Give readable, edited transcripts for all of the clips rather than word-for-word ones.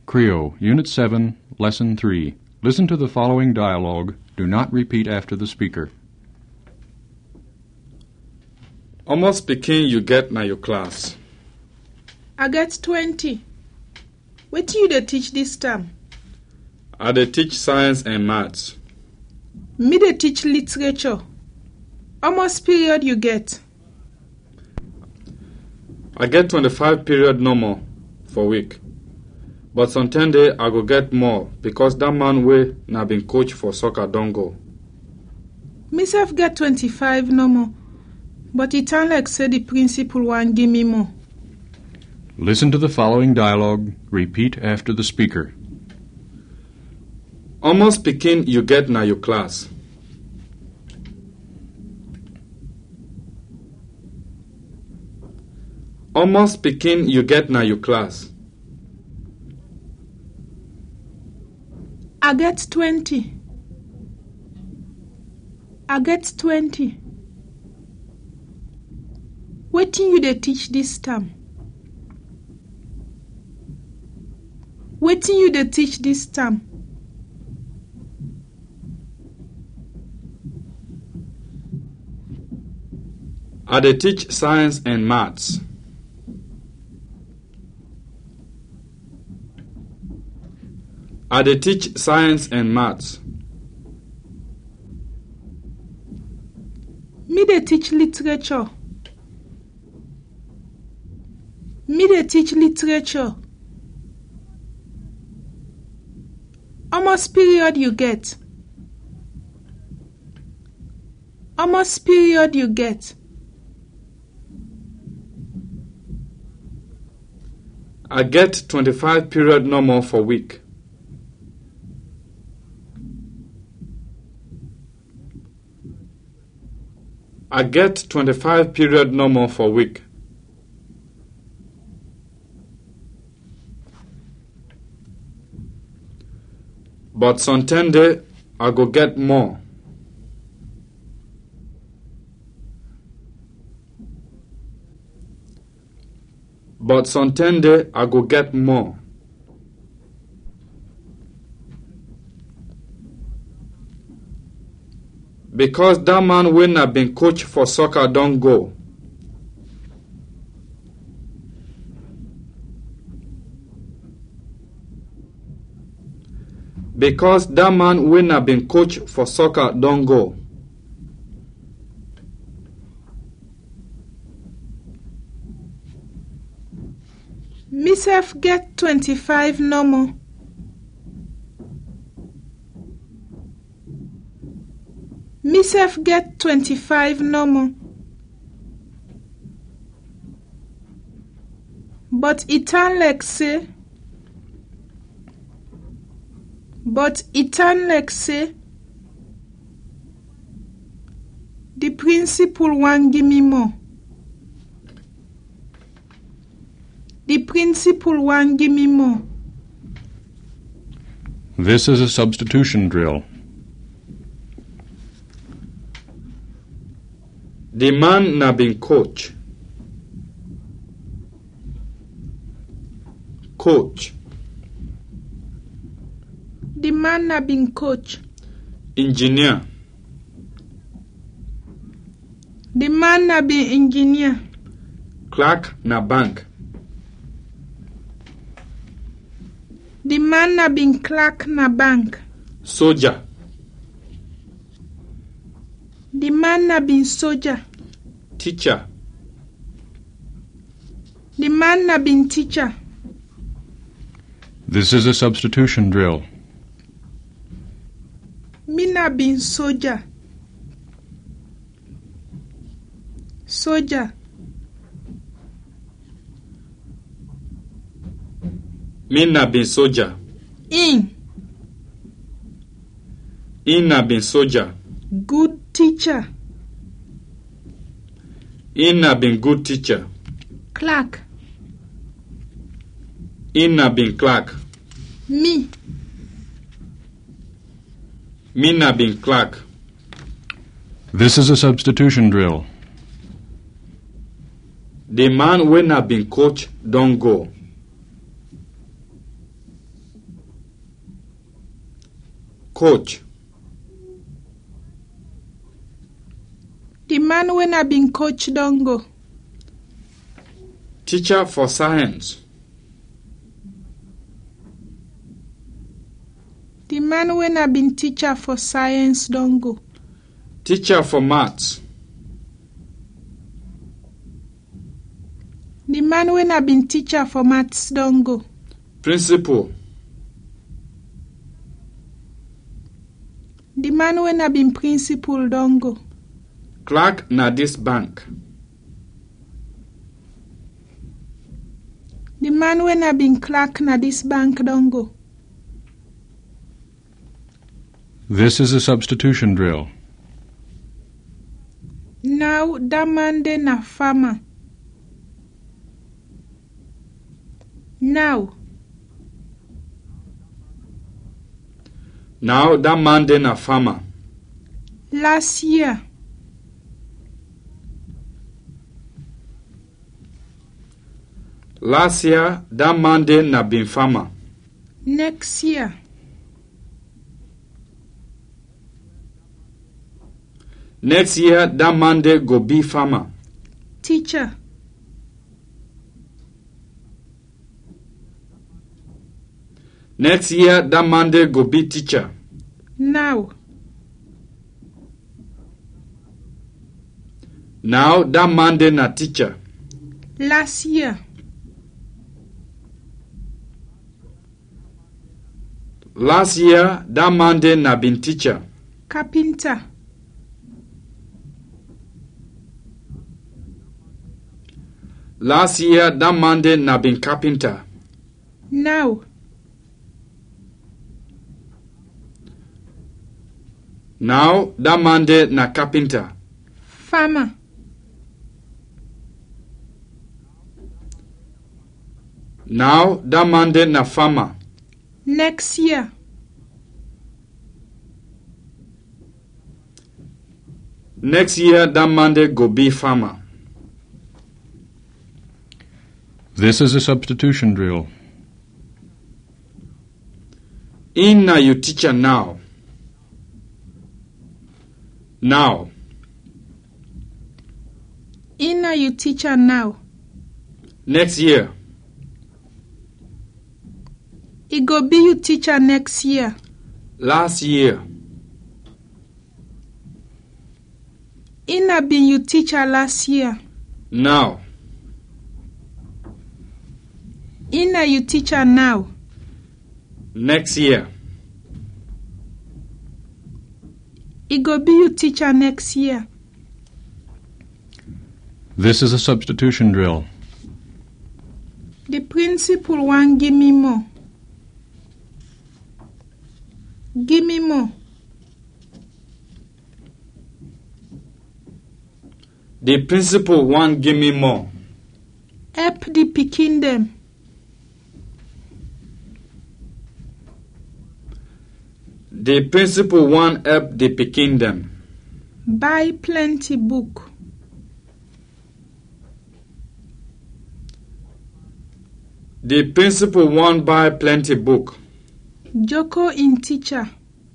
Creo, Unit 7, Lesson 3. Listen to the following dialogue. Do not repeat after the speaker. Almost pikin you get na your class. I get 20. Wetin you dey teach dis term? I dey teach science and maths. Me dey teach literature. Almost period you get? I get 25 period normal for week. But some 10 day I go get more because that man wey na been coach for soccer don go. Me sef get 25 normal. But it sound like say the principal wan give me more. Listen to the following dialogue. Repeat after the speaker. Almost pikin you get na your class. Almost pikin you get na your class. I get 20. I get 20. Wetin you dey teach dis term? Wetin you dey teach dis term? I dey teach science and maths. I dey teach science and maths. Me dey teach literature. Me dey teach literature. Almost period you get? Almost period you get? I get 25 period normal for week. I get 25 period normal for week. But some 10 day I go get more. But some 10 day I go get more. Because that man wey na been coach for soccer don go. Because that man wey na been coach for soccer don go. Me sef get 25 normal. Me sef get 25 normal. But it sound like say the principal wan give me more. The principal wan give me more. This is a substitution drill. The man na been coach. Coach. The man na been coach. Engineer. The man na been engineer. Clerk na bank. The man na been clerk na bank. Soldier. The man na been soldier. Teacher. The man na been teacher. This is a substitution drill. Me na been soldier. Soldier. Me na been soldier. In na been soldier. good teacher. In na been good teacher. Clerk. In na been clerk. Me na been clerk. This is a substitution drill. The man wey na been coach don go. Coach. The man when I been coach don't go. Teacher for science. The man when I been teacher for science don't go. Teacher for maths. The man when I been teacher for maths don't go. Principal. The man when I been principal don't go. Clerk na this bank. The man when I been clerk na this bank don't go. This is a substitution drill. Now that man de na farmer. Now that man de na farmer. last year. Last year, that man de na been farmer. Next year. Next year, that man de go be farmer. Teacher. Next year, that man de go be teacher. Now. Now, that man de na teacher. Last year. Last year, that man de na been teacher. Carpenter. Last year, that man de na been carpenter. Now. Now, that man de na carpenter. Farmer. Now, that man de na farmer. Next year. Next year, that man de go be farmer. This is a substitution drill. In na you teacher now. Now. In you teacher now. Next year. He go be you teacher next year. Last year. Ina been you teacher last year. Now. Ina you teacher now. Next year. He go be you teacher next year. This is a substitution drill. The principal want give me more. Give me more. The principal want give me more. Help the pikin them. The principal want help the pikin them. Buy plenty book. The principal want buy plenty book. Joko in teacher.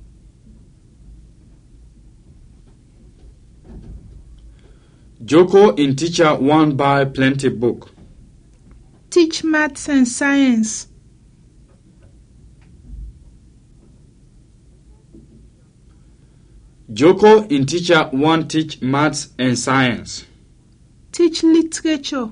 Joko in teacher want buy plenty book. Teach maths and science. Joko in teacher want teach maths and science. Teach literature.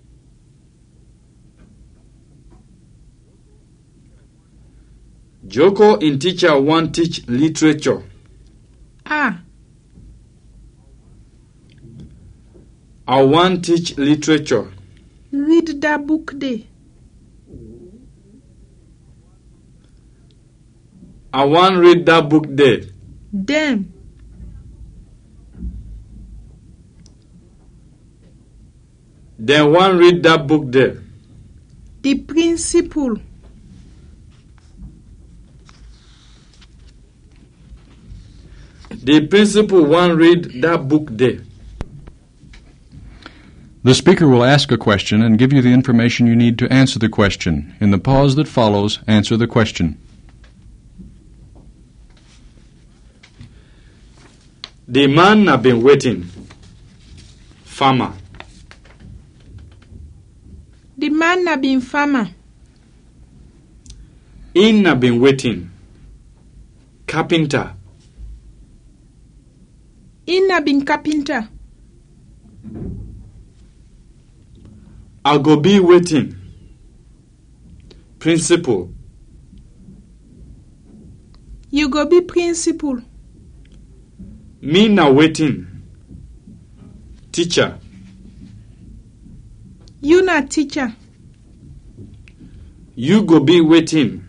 Joko in teacher want teach literature. Ah. I want teach literature. Read that book there. I want read that book there. Them. Then one read that book there. The principal. The principal one read that book there. The speaker will ask a question and give you the information you need to answer the question. In the pause that follows, answer the question. The man na been waiting. Farmer. The man na been farmer. He na been waiting. Carpenter. He na been carpenter. I go be waiting. Principal. You go be principal. Me na waiting. Teacher. You na teacher. You go be waiting.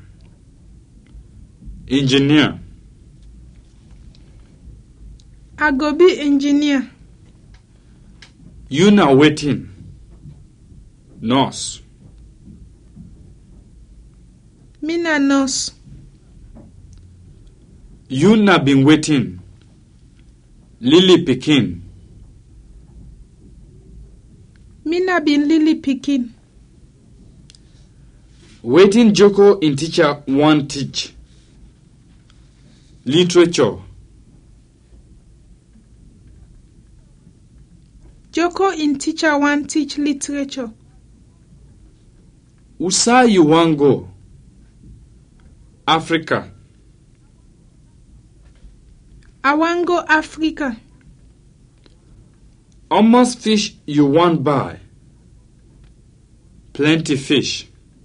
Engineer. I go be engineer. You na waiting. Nurse. Me na nurse. You na been waiting. Lily Pikin. Me na been Lily Pikin. Waiting Joko in teacher one teach. Literature. Joko in teacher one teach literature. Usa you wan go? Africa. I wan go Africa. Almost fish you want buy? Plenty fish.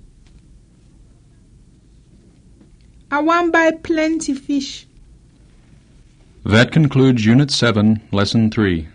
I wan buy plenty fish. That concludes Unit 7, Lesson 3.